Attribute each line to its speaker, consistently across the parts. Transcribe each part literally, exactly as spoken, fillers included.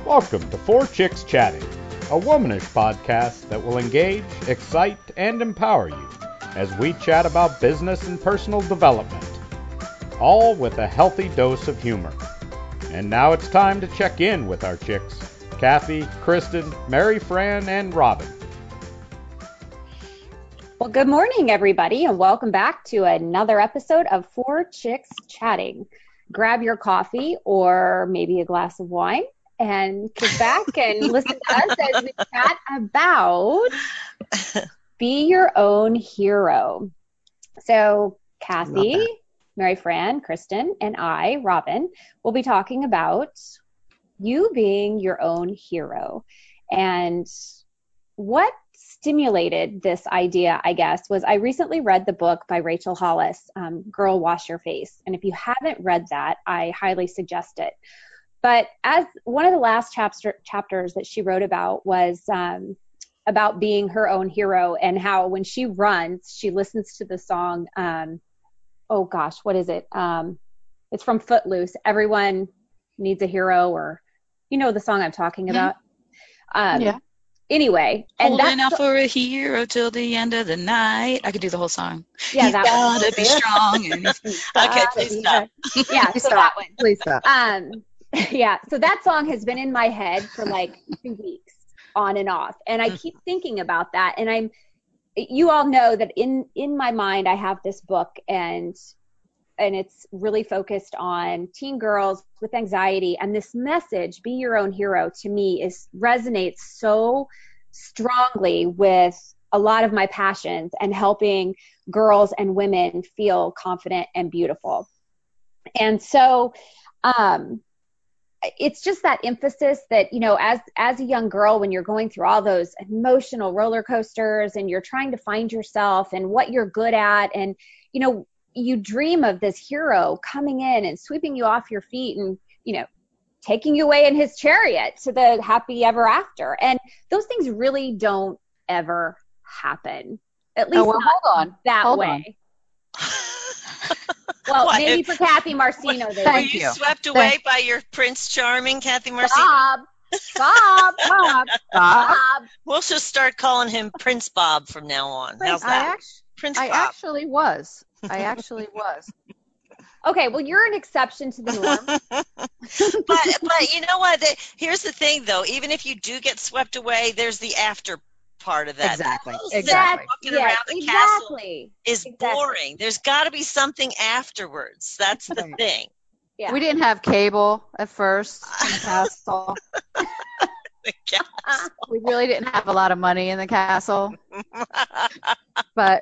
Speaker 1: Welcome to Four Chicks Chatting, a womanish podcast that will engage, excite, and empower you as we chat about business and personal development, all with a healthy dose of humor. And now it's time to check in with our chicks, Kathy, Kristen, Mary Fran, and Robin.
Speaker 2: Well, good morning, everybody, and welcome back to another episode of Four Chicks Chatting. Grab your coffee or maybe a glass of wine and sit back and listen to us as we chat about Be Your Own Hero. So, Kathy, Mary Fran, Kristen, and I, Robin, will be talking about you being your own hero. And what stimulated this idea, I guess, was I recently read the book by Rachel Hollis, um, Girl, Wash Your Face. And if you haven't read that, I highly suggest it. But as one of the last chapter, chapters that she wrote about was um, about being her own hero, and how when she runs, she listens to the song, um, oh gosh, what is it? Um, it's from Footloose. Everyone needs a hero, or you know the song I'm talking about. Um, yeah. Anyway, and
Speaker 3: holding
Speaker 2: that's
Speaker 3: out for a hero till the end of the night. I could do the whole song.
Speaker 2: Yeah,
Speaker 3: you
Speaker 2: that
Speaker 3: gotta be strong. And okay, please stop.
Speaker 2: Yeah,
Speaker 4: please
Speaker 2: so
Speaker 4: stop.
Speaker 2: that one.
Speaker 4: Please stop.
Speaker 2: Um, yeah, so that song has been in my head for like two weeks, on and off, and I keep thinking about that. And I'm, you all know that in in my mind I have this book, and and it's really focused on teen girls with anxiety. And this message, be your own hero, to me is resonates so strongly with a lot of my passions and helping girls and women feel confident and beautiful. And so um, it's just that emphasis that, you know, as, as a young girl, when you're going through all those emotional roller coasters and you're trying to find yourself and what you're good at, and, you know, you dream of this hero coming in and sweeping you off your feet and, you know, taking you away in his chariot to the happy ever after. And those things really don't ever happen. At least
Speaker 4: oh, well,
Speaker 2: not
Speaker 4: hold on.
Speaker 2: that
Speaker 4: hold
Speaker 2: way. Well,
Speaker 3: What?
Speaker 2: maybe for Kathy Marcino. They
Speaker 3: Were
Speaker 4: Thank
Speaker 3: you,
Speaker 4: you.
Speaker 3: swept away by your Prince Charming, Kathy Marcino?
Speaker 2: Bob, Bob, Bob,
Speaker 4: Bob.
Speaker 2: Bob.
Speaker 3: We'll just start calling him Prince Bob from now on. How's
Speaker 4: I,
Speaker 3: that?
Speaker 4: act-
Speaker 3: Prince
Speaker 4: I
Speaker 3: Bob.
Speaker 4: actually was. I actually was.
Speaker 2: Okay, well, you're an exception to the norm.
Speaker 3: but but you know what? The, here's the thing, though. Even if you do get swept away, there's the after part of that.
Speaker 4: Exactly.
Speaker 3: That whole
Speaker 4: Exactly.
Speaker 3: set walking
Speaker 2: Yes,
Speaker 3: around the castle
Speaker 2: exactly.
Speaker 3: is
Speaker 2: Exactly.
Speaker 3: boring. There's got to be something afterwards. That's the
Speaker 4: Right.
Speaker 3: thing.
Speaker 2: Yeah.
Speaker 4: We didn't have cable at first in the castle.
Speaker 3: The castle.
Speaker 4: We really didn't have a lot of money in the castle. But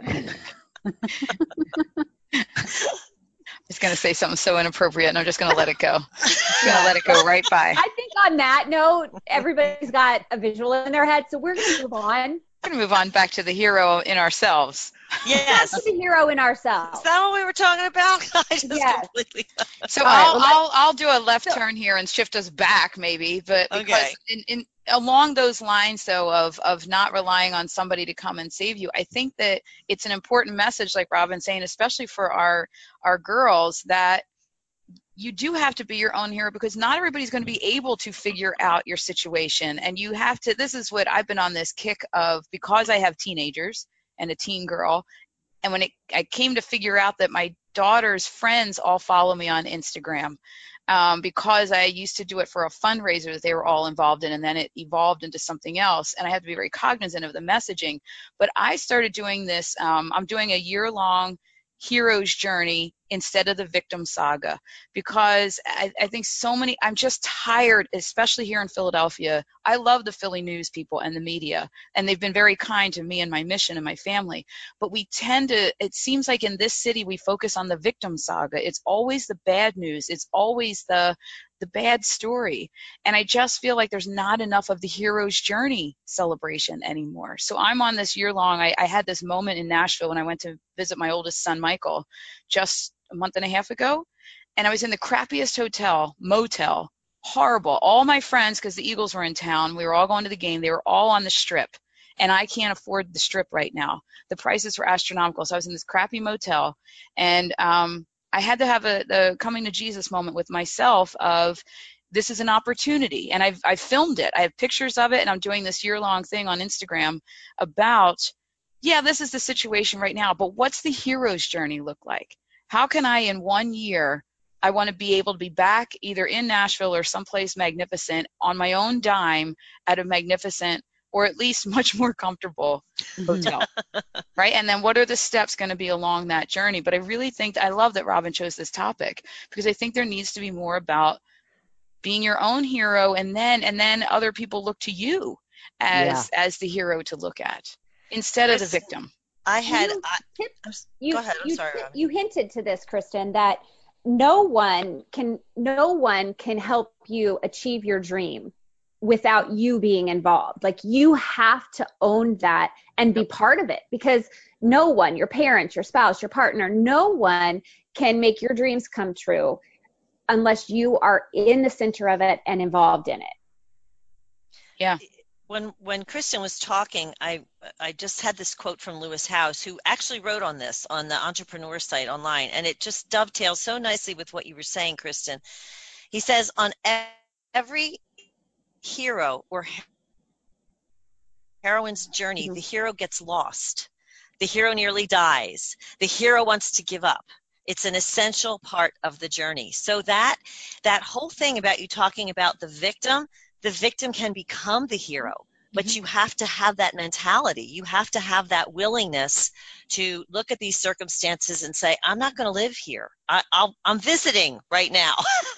Speaker 5: I was going to say something so inappropriate, and I'm just going to let it go. I'm going to let it go right by.
Speaker 2: I think on that note, everybody's got a visual in their head, so we're going to move on.
Speaker 5: We're going to move on back to the hero in ourselves.
Speaker 3: Yes.
Speaker 2: That's the hero in ourselves.
Speaker 3: Is that what we were talking about? I just
Speaker 2: Yes.
Speaker 3: completely.
Speaker 5: So
Speaker 4: All right,
Speaker 5: I'll,
Speaker 4: well,
Speaker 5: I'll I'll do a left
Speaker 2: So-
Speaker 5: turn here and shift us back maybe, but because
Speaker 3: Okay.
Speaker 5: in, in along those lines though of of not relying on somebody to come and save you, I think that it's an important message, like Robin's saying, especially for our our girls, that you do have to be your own hero, because not everybody's going to be able to figure out your situation. And you have to, this is what I've been on this kick of, because I have teenagers and a teen girl. And when it, I came to figure out that my daughter's friends all follow me on Instagram, um, because I used to do it for a fundraiser that they were all involved in, and then it evolved into something else. And I had to be very cognizant of the messaging. But I started doing this, um, I'm doing a year-long hero's journey instead of the victim saga, because I, I think so many, I'm just tired, especially here in Philadelphia. I love the Philly news people and the media, and they've been very kind to me and my mission and my family. But we tend to, it seems like in this city, we focus on the victim saga. It's always the bad news. It's always the the bad story. And I just feel like there's not enough of the hero's journey celebration anymore. So I'm on this year long, I, I had this moment in Nashville when I went to visit my oldest son, Michael, just a month and a half ago. And I was in the crappiest hotel, motel, horrible. All my friends, because the Eagles were in town, we were all going to the game. They were all on the Strip. And I can't afford the Strip right now. The prices were astronomical. So I was in this crappy motel. And um, I had to have a the coming to Jesus moment with myself of this is an opportunity. And I've, I've filmed it. I have pictures of it, and I'm doing this year-long thing on Instagram about, yeah, this is the situation right now, but what's the hero's journey look like? How can I, in one year, I want to be able to be back either in Nashville or someplace magnificent on my own dime at a magnificent, or at least much more comfortable hotel, right? And then what are the steps going to be along that journey? But I really think, I love that Robin chose this topic, because I think there needs to be more about being your own hero, and then and then other people look to you as
Speaker 4: Yeah.
Speaker 5: as the hero to look at instead of the victim.
Speaker 3: I had.
Speaker 2: You,
Speaker 3: I,
Speaker 2: tip-
Speaker 3: I'm s-
Speaker 2: you,
Speaker 3: go ahead. I'm
Speaker 2: you,
Speaker 3: sorry.
Speaker 2: ti-
Speaker 3: Robin.
Speaker 2: you hinted to this, Kristen, that no one can no one can help you achieve your dream without you being involved. Like, you have to own that and be part of it, because no one, your parents, your spouse, your partner, no one can make your dreams come true unless you are in the center of it and involved in it.
Speaker 5: Yeah.
Speaker 3: When when Kristen was talking, I I just had this quote from Lewis Howes, who actually wrote on this on the Entrepreneur site online, and it just dovetails so nicely with what you were saying, Kristen. He says, on every hero or heroine's journey,
Speaker 2: Mhm.
Speaker 3: the hero gets lost. The hero nearly dies. The hero wants to give up. It's an essential part of the journey. So that that whole thing about you talking about the victim, the victim can become the hero, but
Speaker 5: Mhm.
Speaker 3: you have to have that mentality. You have to have that willingness to look at these circumstances and say, I'm not going to live here. I, I'll, I'm visiting right now,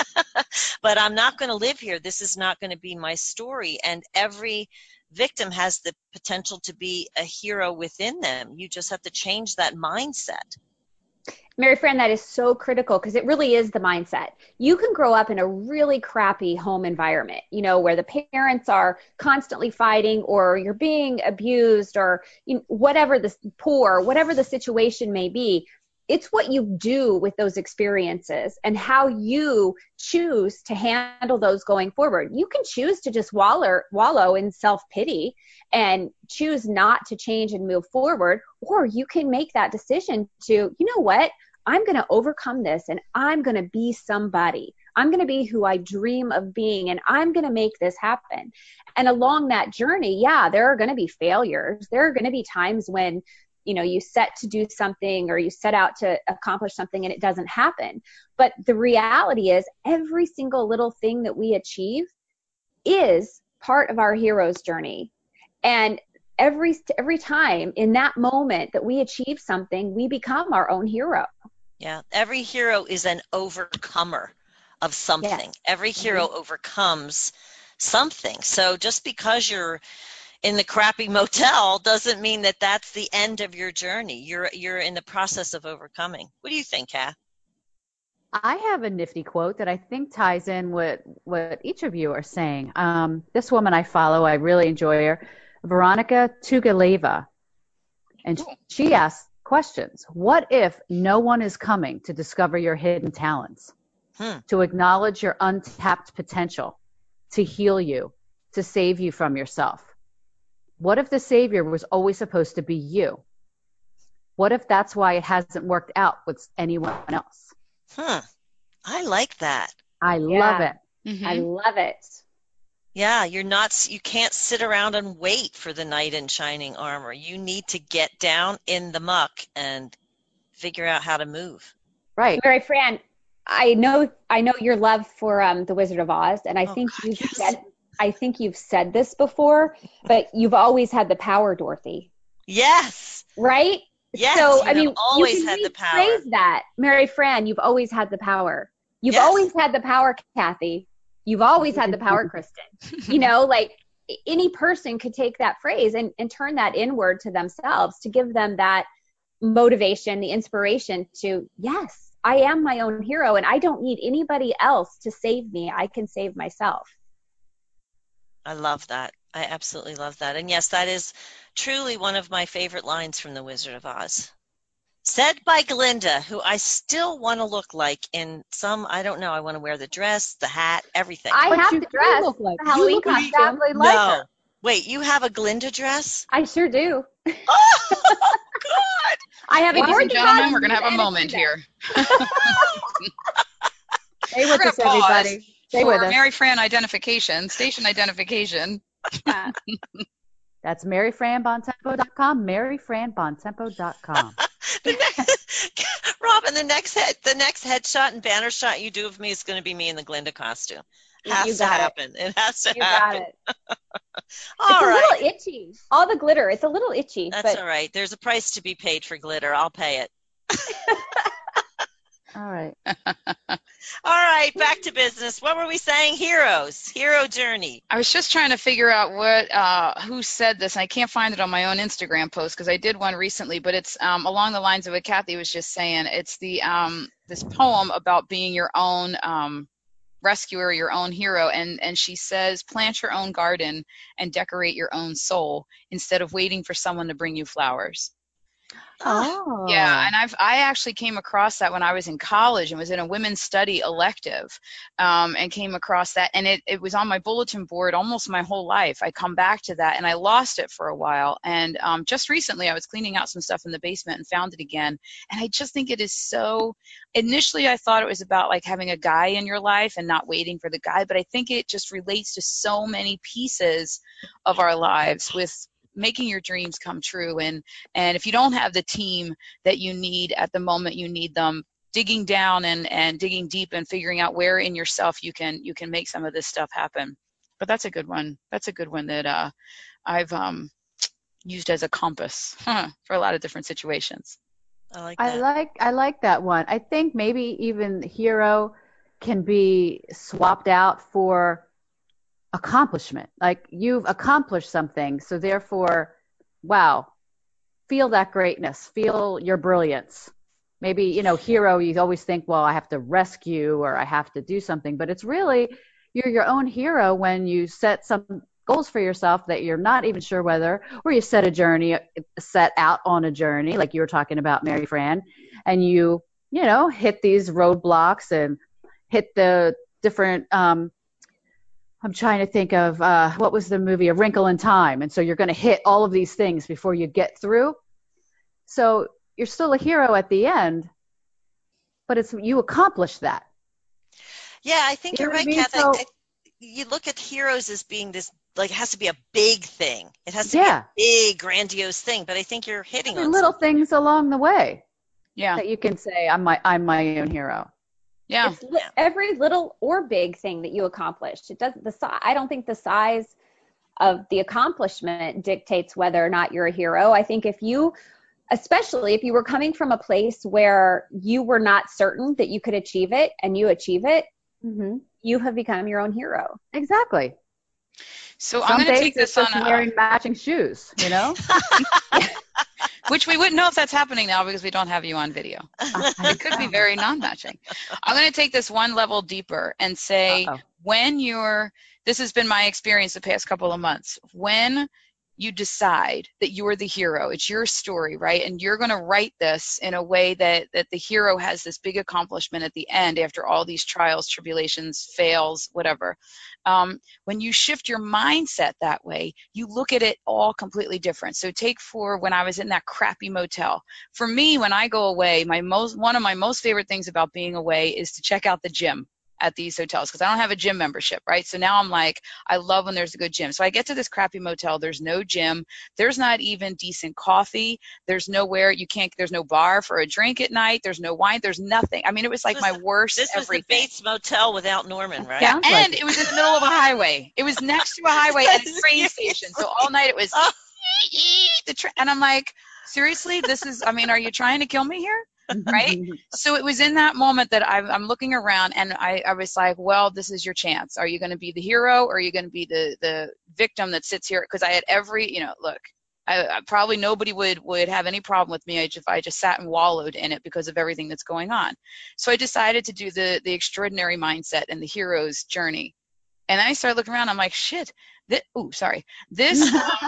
Speaker 3: but I'm not going to live here. This is not going to be my story. And every victim has the potential to be a hero within them. You just have to change that mindset.
Speaker 2: Mary Fran, that is so critical, because it really is the mindset. You can grow up in a really crappy home environment, you know, where the parents are constantly fighting, or you're being abused, or you know, whatever the poor, whatever the situation may be. It's what you do with those experiences and how you choose to handle those going forward. You can choose to just wallow, wallow in self-pity and choose not to change and move forward, or you can make that decision to, you know what, I'm going to overcome this, and I'm going to be somebody. I'm going to be who I dream of being, and I'm going to make this happen. And along that journey, yeah, there are going to be failures. There are going to be times when, you know, you set to do something, or you set out to accomplish something and it doesn't happen. But the reality is, every single little thing that we achieve is part of our hero's journey. And every every time in that moment that we achieve something, we become our own hero.
Speaker 3: Yeah, every hero is an overcomer of something.
Speaker 2: Yes.
Speaker 3: Every hero
Speaker 2: Mm-hmm.
Speaker 3: overcomes something. So just because you're in the crappy motel doesn't mean that that's the end of your journey. You're you're in the process of overcoming. What do you think, Kath?
Speaker 4: I have a nifty quote that I think ties in with what each of you are saying. Um, this woman I follow, I really enjoy her, Veronica Tugaleva. And she asks questions. What if no one is coming to discover your hidden talents,
Speaker 3: Hmm.
Speaker 4: to acknowledge your untapped potential, to heal you, to save you from yourself? What if the savior was always supposed to be you? What if that's why it hasn't worked out with anyone else?
Speaker 3: Hmm. I like that.
Speaker 4: I
Speaker 2: Yeah.
Speaker 4: love it.
Speaker 5: Mhm.
Speaker 2: I love it.
Speaker 3: Yeah, you're not, you can't sit around and wait for the knight in shining armor. You need to get down in the muck and figure out how to move.
Speaker 4: Right.
Speaker 2: Mary Fran, I know I know your love for um, The Wizard of Oz, and I
Speaker 3: Oh,
Speaker 2: think
Speaker 3: God,
Speaker 2: you've
Speaker 3: yes.
Speaker 2: said I think you've said this before, but you've always had the power, Dorothy.
Speaker 3: Yes.
Speaker 2: Right?
Speaker 3: Yes,
Speaker 2: So
Speaker 3: you
Speaker 2: I
Speaker 3: have
Speaker 2: mean,
Speaker 3: always
Speaker 2: you can
Speaker 3: had the power.
Speaker 2: rephrase that, Mary Fran. You've always had the power. You've
Speaker 3: Yes.
Speaker 2: always had the power, Kathy. You've always had the power, Kristen. You know, like any person could take that phrase and, and turn that inward to themselves to give them that motivation, the inspiration to, yes, I am my own hero, and I don't need anybody else to save me. I can save myself.
Speaker 3: I love that. I absolutely love that. And yes, that is truly one of my favorite lines from The Wizard of Oz. Said by Glinda, who I still want to look like in some, I don't know, I want to wear the dress, the hat, everything.
Speaker 2: I
Speaker 4: But
Speaker 2: have
Speaker 4: you
Speaker 2: the
Speaker 4: do
Speaker 2: dress,
Speaker 4: look like-
Speaker 2: the
Speaker 4: you
Speaker 2: Halloween
Speaker 4: look
Speaker 2: costume.
Speaker 4: exactly like
Speaker 3: no.
Speaker 4: her.
Speaker 3: Wait, you have a Glinda dress?
Speaker 2: I sure do.
Speaker 3: Oh, God.
Speaker 2: I have a
Speaker 5: Ladies and
Speaker 2: Dorothy
Speaker 5: gentlemen,
Speaker 2: costume
Speaker 5: we're going to have a
Speaker 2: and
Speaker 5: moment
Speaker 2: Glinda.
Speaker 5: here.
Speaker 4: Stay
Speaker 5: We're
Speaker 4: with
Speaker 5: gonna
Speaker 4: us,
Speaker 5: pause.
Speaker 4: everybody.
Speaker 5: We're
Speaker 4: Stay
Speaker 5: for
Speaker 4: with us.
Speaker 5: Mary Fran identification, station identification.
Speaker 2: Yeah.
Speaker 4: That's mary fran bontempo dot com, mary fran bontempo dot com.
Speaker 3: The next, Robin, the next head, the next headshot and banner shot you do of me is going to be me in the Glinda costume. Has
Speaker 2: You
Speaker 3: to
Speaker 2: got it.
Speaker 3: happen. It. has to
Speaker 2: You got
Speaker 3: happen.
Speaker 2: it.
Speaker 3: All
Speaker 2: It's a
Speaker 3: right.
Speaker 2: little itchy. All the glitter. It's a little itchy.
Speaker 3: That's
Speaker 2: but
Speaker 3: all right. There's a price to be paid for glitter. I'll pay it.
Speaker 4: All right.
Speaker 3: All right, back to business. What were we saying? Heroes, hero journey.
Speaker 5: I was just trying to figure out what uh, who said this, and I can't find it on my own Instagram post because I did one recently. But it's um, along the lines of what Kathy was just saying. It's the um, this poem about being your own um, rescuer, your own hero, and and she says, plant your own garden and decorate your own soul instead of waiting for someone to bring you flowers.
Speaker 4: Oh.
Speaker 5: Yeah, and I've I actually came across that when I was in college and was in a women's study elective, um, and came across that, and it, it was on my bulletin board almost my whole life. I come back to that, and I lost it for a while, and um, just recently I was cleaning out some stuff in the basement and found it again, and I just think it is so. Initially, I thought it was about like having a guy in your life and not waiting for the guy, but I think it just relates to so many pieces of our lives with making your dreams come true. And and if you don't have the team that you need at the moment you need them, digging down and and digging deep and figuring out where in yourself you can you can make some of this stuff happen. But that's a good one. That's a good one that uh, I've um, used as a compass huh, for a lot of different situations.
Speaker 3: I like that.
Speaker 4: I like I like that one. I think maybe even hero can be swapped out for accomplishment. Like you've accomplished something, so therefore, wow, feel that greatness, feel your brilliance. Maybe, you know, hero, you always think, well, I have to rescue or I have to do something, but it's really you're your own hero when you set some goals for yourself that you're not even sure whether, or you set a journey, set out on a journey, like you were talking about, Mary Fran, and you, you know, hit these roadblocks and hit the different, um, I'm trying to think of, uh, what was the movie, A Wrinkle in Time. And so you're going to hit all of these things before you get through. So you're still a hero at the end, but it's you accomplished that.
Speaker 3: Yeah, I think
Speaker 4: You
Speaker 3: you're
Speaker 4: know what
Speaker 3: right,
Speaker 4: I mean?
Speaker 3: Kathy.
Speaker 4: So-
Speaker 3: I- You look at heroes as being this, like, it has to be a big thing. It has to
Speaker 4: Yeah.
Speaker 3: be a big, grandiose thing. But I think you're hitting
Speaker 4: I mean,
Speaker 3: on
Speaker 4: little
Speaker 3: something.
Speaker 4: things along the way
Speaker 5: Yeah,
Speaker 4: that you can say, I'm my, I'm my own hero.
Speaker 5: yeah.
Speaker 2: It's li- every little or big thing that you accomplished. It doesn't the si- I don't think the size of the accomplishment dictates whether or not you're a hero. I think if you, especially if you were coming from a place where you were not certain that you could achieve it and you achieve it,
Speaker 4: Mm-hmm.
Speaker 2: you have become your own hero.
Speaker 4: Exactly.
Speaker 5: So
Speaker 4: Some
Speaker 5: I'm going to
Speaker 4: days
Speaker 5: take this
Speaker 4: it's just
Speaker 5: on, a,
Speaker 4: wearing matching shoes, you know?
Speaker 5: which we wouldn't know if that's happening now because we don't have you on video. It could be very non-matching. I'm going to take this one level deeper and say,
Speaker 4: Uh-oh.
Speaker 5: when you're, this has been my experience the past couple of months, when you decide that you are the hero, it's your story, right? And you're going to write this in a way that, that the hero has this big accomplishment at the end after all these trials, tribulations, fails, whatever. Um, when you shift your mindset that way, you look at it all completely different. So take for when I was in that crappy motel. For me, when I go away, my most one of my most favorite things about being away is to check out the gym at these hotels because I don't have a gym membership, right? So now I'm like, I love when there's a good gym. So I get to this crappy motel. There's no gym. There's not even decent coffee. There's nowhere you can't, there's no bar for a drink at night. There's no wine. There's nothing. I mean, it was like
Speaker 3: This
Speaker 5: my
Speaker 3: was the-
Speaker 5: worst
Speaker 3: This was the
Speaker 5: everything.
Speaker 3: Bates Motel without Norman, right?
Speaker 5: Yeah,
Speaker 4: Sounds like
Speaker 5: and
Speaker 4: it.
Speaker 5: it was in the middle of a highway. It was next to a highway and a train station. So all night it was
Speaker 3: Oh.
Speaker 5: the tra- and I'm like, seriously, this is, I mean, are you trying to kill me here? Right? So it was in that moment that I, I'm looking around and I, I was like, well, this is your chance. Are you going to be the hero or are you going to be the, the victim that sits here? Because I had every, you know, look, I, I probably nobody would, would have any problem with me if I just sat and wallowed in it because of everything that's going on. So I decided to do the, the extraordinary mindset and the hero's journey. And I started looking around. I'm like, shit. This, ooh, sorry. This,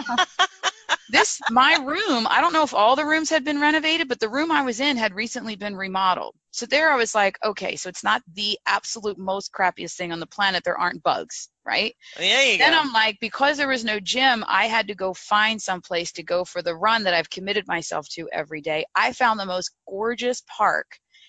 Speaker 5: this, my room, I don't know if all the rooms had been renovated, but the room I was in had recently been remodeled. So there I was like, okay, so it's not the absolute most crappiest thing on the planet. There aren't bugs, right?
Speaker 3: There you
Speaker 5: Then
Speaker 3: go.
Speaker 5: I'm like, because there was no gym, I had to go find some place to go for the run that I've committed myself to every day. I found the most gorgeous park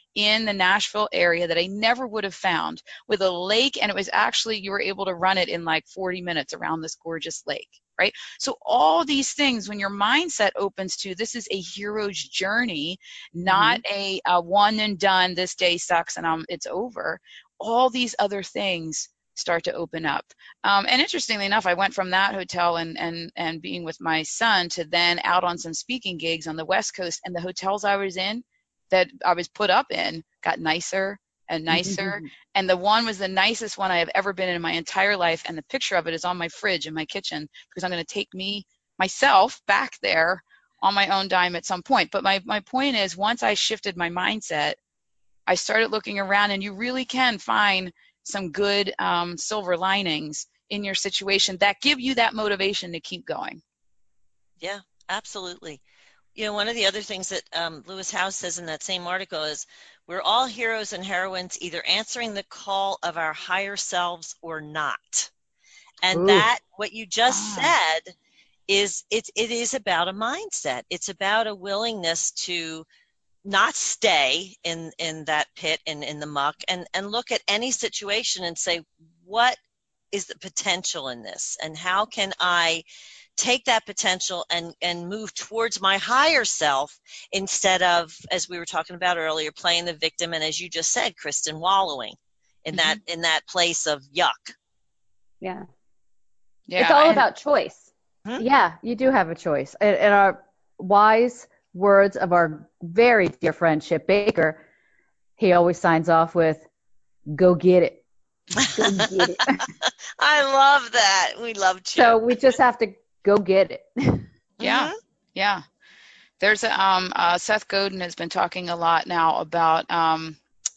Speaker 5: in the Nashville area that I never would have found, with a lake, and it was actually, you were able to run it in like forty minutes around this gorgeous lake, right? So all these things, when your mindset opens to, this is a hero's journey, not
Speaker 2: Mm-hmm.
Speaker 5: a, a one and done, this day sucks and um, it's over, all these other things start to open up. Um, and interestingly enough, I went from that hotel and, and, and being with my son to then out on some speaking gigs on the West Coast, and the hotels I was in, that I was put up in, got nicer and nicer. And the one was the nicest one I have ever been in in my entire life. And the picture of it is on my fridge in my kitchen, because I'm going to take me, myself, back there on my own dime at some point. But my, my point is, once I shifted my mindset, I started looking around, and you really can find some good um, silver linings in your situation that give you that motivation to keep going.
Speaker 3: Yeah, absolutely. You know, one of the other things that um, Lewis Howes says in that same article is, we're all heroes and heroines, either answering the call of our higher selves or not. And
Speaker 4: Ooh.
Speaker 3: that, what you just
Speaker 5: Ah.
Speaker 3: said, is it, it is about a mindset. It's about a willingness to not stay in, in that pit and in the muck, and, and look at any situation and say, what is the potential in this? And how can I take that potential and, and move towards my higher self, instead of, as we were talking about earlier, playing the victim, and as you just said, Kristen, wallowing in
Speaker 5: Mhm.
Speaker 3: that in that place of yuck.
Speaker 2: Yeah.
Speaker 5: Yeah.
Speaker 2: It's all
Speaker 5: and-
Speaker 2: about choice.
Speaker 4: Yeah, you do have a choice. And, and our wise words of our very dear friend Chip Baker, he always signs off with, "Go get it." Go get it.
Speaker 3: I love that. We love Chip.
Speaker 4: So we just have to go get it.
Speaker 5: Yeah,
Speaker 3: Mhm.
Speaker 5: yeah. There's a, um, uh, Seth Godin has been talking a lot now about um,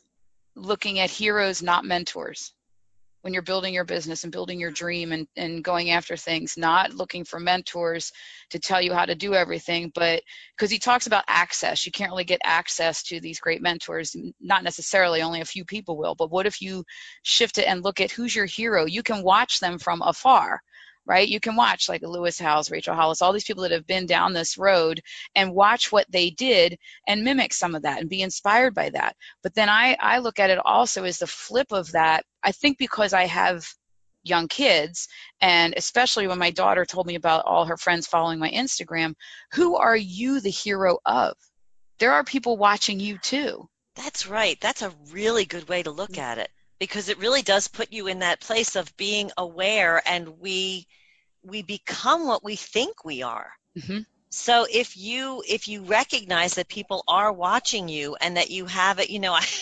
Speaker 5: looking at heroes, not mentors. When you're building your business and building your dream and, and going after things, not looking for mentors to tell you how to do everything, but because he talks about access, you can't really get access to these great mentors. Not necessarily, only a few people will, but what if you shift it and look at who's your hero? You can watch them from afar, right? You can watch like Lewis Howes, Rachel Hollis, all these people that have been down this road, and watch what they did and mimic some of that and be inspired by that. But then I, I look at it also as the flip of that. I think because I have young kids, and especially when my daughter told me about all her friends following my Instagram, who are you the hero of? There are people watching you too.
Speaker 3: That's right. That's a really good way to look at it, because it really does put you in that place of being aware, and we we become what we think we are.
Speaker 5: Mm-hmm.
Speaker 3: So if you if you recognize that people are watching you, and that you have it, you know, I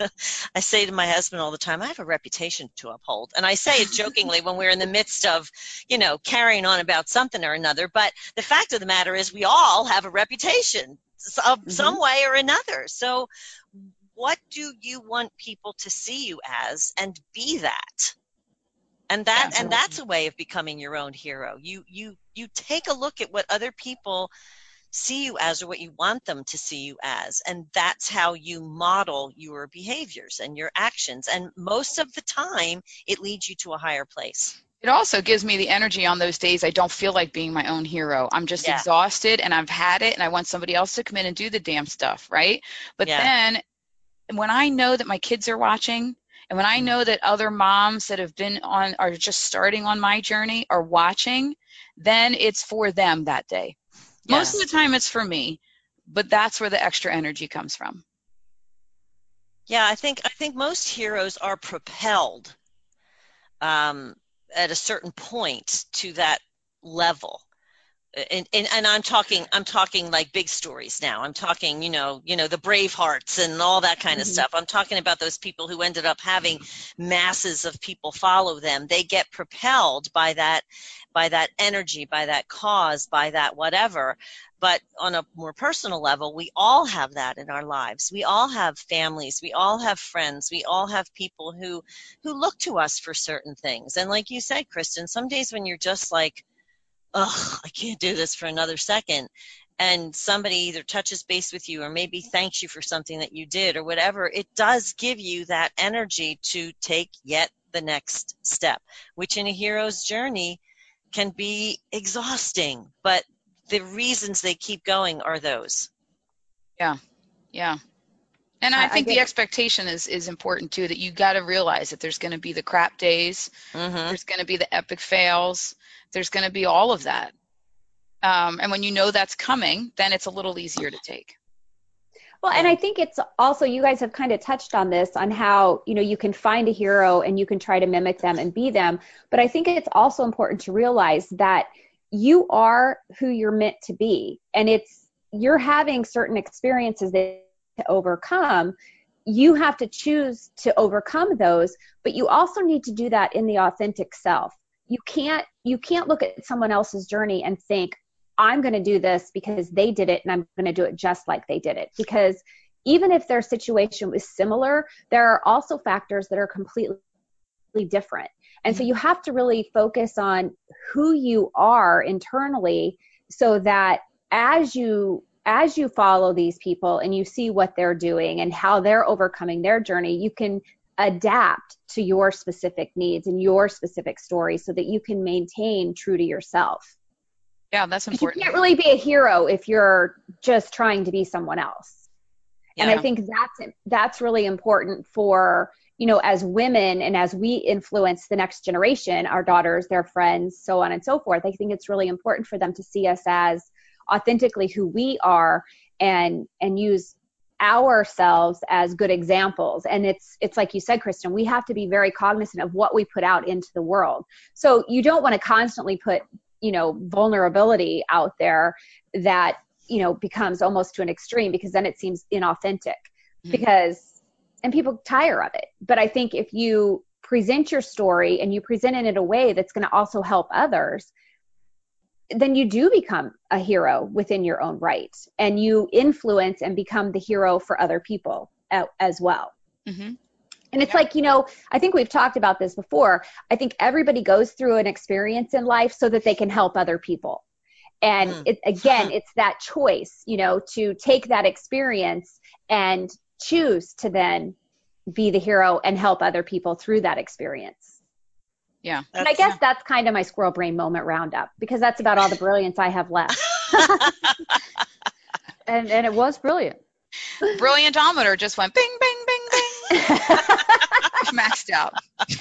Speaker 3: I say to my husband all the time, I have a reputation to uphold. And I say it jokingly when we're in the midst of, you know, carrying on about something or another. But the fact of the matter is, we all have a reputation of
Speaker 2: Mhm.
Speaker 3: some way or another. So what do you want people to see you as, and be that? And that
Speaker 5: Yeah.
Speaker 3: and that's a way of becoming your own hero. You you you take a look at what other people see you as, or what you want them to see you as, and that's how you model your behaviors and your actions. And most of the time, it leads you to a higher place.
Speaker 5: It also gives me the energy on those days I don't feel like being my own hero. I'm just
Speaker 3: Yeah.
Speaker 5: exhausted and I've had it, and I want somebody else to come in and do the damn stuff, right? But
Speaker 3: Yeah.
Speaker 5: then when I know that my kids are watching, and when I know that other moms that have been on, are just starting on my journey, are watching, then it's for them that day. Most of
Speaker 3: Yes.
Speaker 5: the time it's for me, but that's where the extra energy comes from.
Speaker 3: Yeah, I think I think most heroes are propelled um, at a certain point to that level. And, and and I'm talking I'm talking like big stories now. I'm talking, you know, you know, the Bravehearts and all that kind of
Speaker 2: Mhm.
Speaker 3: stuff. I'm talking about those people who ended up having masses of people follow them. They get propelled by that by that energy, by that cause, by that whatever. But on a more personal level, we all have that in our lives. We all have families, we all have friends, we all have people who who look to us for certain things. And like you said, Kristen, some days when you're just like, ugh, I can't do this for another second, and somebody either touches base with you or maybe thanks you for something that you did or whatever, it does give you that energy to take yet the next step, which in a hero's journey can be exhausting, but the reasons they keep going are those.
Speaker 5: Yeah. Yeah. And I
Speaker 2: I, I
Speaker 5: think the
Speaker 2: get
Speaker 5: expectation is is important too, that you got to realize that there's going to be the crap days,
Speaker 3: Mm-hmm.
Speaker 5: there's going to be the epic fails, there's going to be all of that. Um, and when you know that's coming, then it's a little easier to take.
Speaker 2: Well, and I think it's also, you guys have kind of touched on this, on how, you know, you can find a hero and you can try to mimic them and be them. But I think it's also important to realize that you are who you're meant to be. And it's, you're having certain experiences that to overcome. You have to choose to overcome those, but you also need to do that in the authentic self. You can't, you can't look at someone else's journey and think, I'm going to do this because they did it and I'm going to do it just like they did it. Because even if their situation was similar, there are also factors that are completely different. And so you have to really focus on who you are internally, so that as you as you follow these people and you see what they're doing and how they're overcoming their journey, you can adapt to your specific needs and your specific story so that you can maintain true to yourself.
Speaker 5: Yeah, that's important.
Speaker 2: You can't really be a hero if you're just trying to be someone else.
Speaker 3: Yeah.
Speaker 2: And I think that's that's really important for, you know, as women and as we influence the next generation, our daughters, their friends, so on and so forth. I think it's really important for them to see us as authentically who we are, and and use ourselves as good examples. And it's it's like you said, Kristen, we have to be very cognizant of what we put out into the world. So you don't want to constantly put, you know, vulnerability out there that, you know, becomes almost to an extreme, because then it seems inauthentic. Mm-hmm. Because, and people tire of it. But I think if you present your story and you present it in a way that's going to also help others, then you do become a hero within your own right, and you influence and become the hero for other people as well. Mm-hmm. And it's yeah. like, you know, I think we've talked about this before. I think everybody goes through an experience in life so that they can help other people. And mm. it, again, it's that choice, you know, to take that experience and choose to then be the hero and help other people through that experience.
Speaker 5: Yeah.
Speaker 2: And I guess yeah. that's kind of my squirrel brain moment roundup, because that's about all the brilliance I have left.
Speaker 4: and and it was brilliant.
Speaker 5: Brilliantometer just went bing, bing, bing, bing. Maxed out.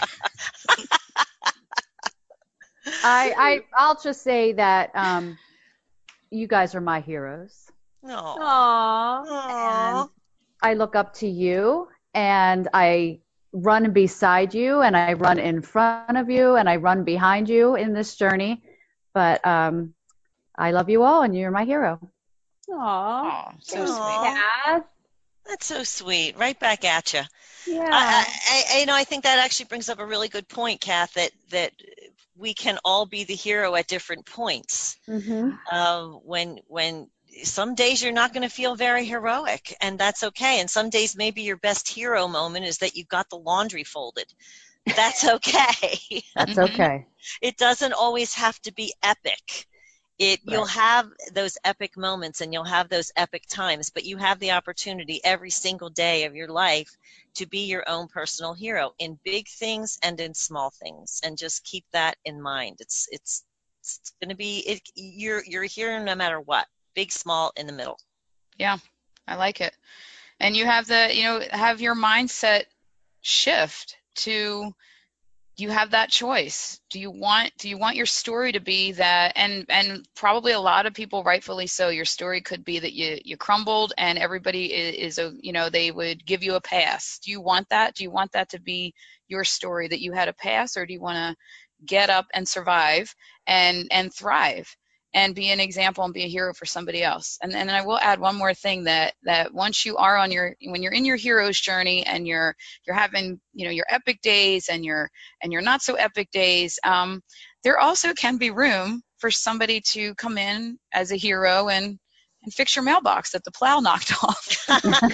Speaker 4: I, I, I'll just say that um, you guys are my heroes.
Speaker 3: Aww.
Speaker 2: Aww.
Speaker 4: And I look up to you, and I run beside you, and I run in front of you, and I run behind you in this journey. But um, I love you all, and you're my hero.
Speaker 2: Aww.
Speaker 5: So
Speaker 2: Aww.
Speaker 5: sweet.
Speaker 2: Kath.
Speaker 3: That's so sweet. Right back at you.
Speaker 2: Yeah.
Speaker 3: I, I, I, you know, I think that actually brings up a really good point, Kath, that, that we can all be the hero at different points.
Speaker 2: Mm-hmm.
Speaker 3: Uh, when, when some days you're not going to feel very heroic, and that's okay. And some days maybe your best hero moment is that you got the laundry folded. That's okay.
Speaker 4: That's okay.
Speaker 3: It doesn't always have to be epic. It, right. You'll have those epic moments and you'll have those epic times, but you have the opportunity every single day of your life to be your own personal hero in big things and in small things, and just keep that in mind. It's it's it's going to be it, you're you're a hero no matter what, big, small, in the middle.
Speaker 5: Yeah, I like it. And you have the you know have your mindset shift to. You have that choice. Do you want do you want your story to be that, and and probably a lot of people, rightfully so, your story could be that you you crumbled and everybody is, is a you know they would give you a pass. Do you want that? Do you want that to be your story, that you had a pass, or do you want to get up and survive and and thrive and be an example and be a hero for somebody else? And and I will add one more thing, that that once you are on your when you're in your hero's journey and you're you're having you know your epic days and your and your not so epic days, um, there also can be room for somebody to come in as a hero and and fix your mailbox that the plow knocked off.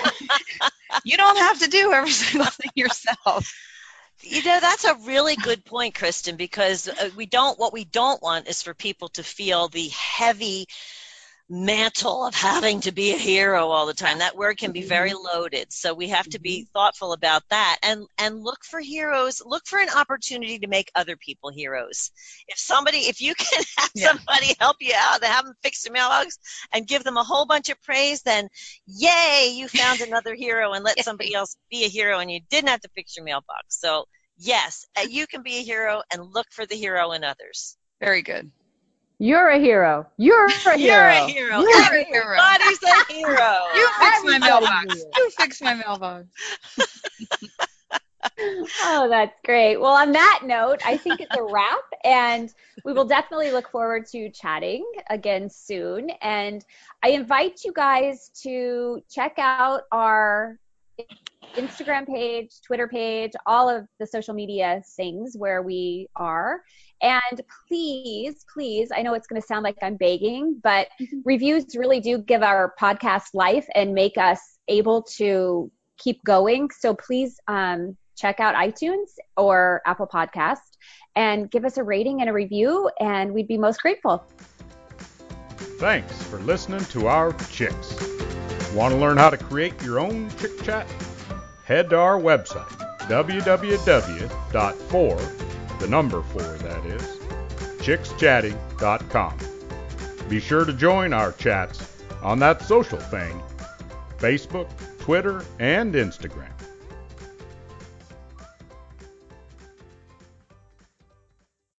Speaker 5: You don't have to do every single thing yourself.
Speaker 3: You know, that's a really good point, Kristen, because uh, we don't, what we don't want is for people to feel the heavy mantle of having to be a hero all the time. That word can be very loaded. So we have to be thoughtful about that and, and look for heroes, look for an opportunity to make other people heroes. If somebody, if you can have
Speaker 5: Yeah.
Speaker 3: somebody help you out, have them fix your mailbox and give them a whole bunch of praise, then yay, you found another hero and let somebody else be a hero and you didn't have to fix your mailbox. So yes, you can be a hero and look for the hero in others.
Speaker 5: Very good.
Speaker 4: You're a hero. You're a hero.
Speaker 3: You're a hero.
Speaker 5: You're a hero.
Speaker 3: Everybody's a hero.
Speaker 5: You fix my
Speaker 2: Everybody
Speaker 5: mailbox.
Speaker 2: is.
Speaker 5: You fix my mailbox.
Speaker 2: Oh, that's great. Well, on that note, I think it's a wrap, and we will definitely look forward to chatting again soon. And I invite you guys to check out our Instagram page, Twitter page, all of the social media things where we are. And please, please, I know it's going to sound like I'm begging, but reviews really do give our podcast life and make us able to keep going. So please um, check out iTunes or Apple Podcast and give us a rating and a review, and we'd be most grateful.
Speaker 1: Thanks for listening to our Chicks. Want to learn how to create your own Chick Chat? Head to our website, w w w dot four, the number four that is, chicks chatting dot com. Be sure to join our chats on that social thing, Facebook, Twitter, and Instagram.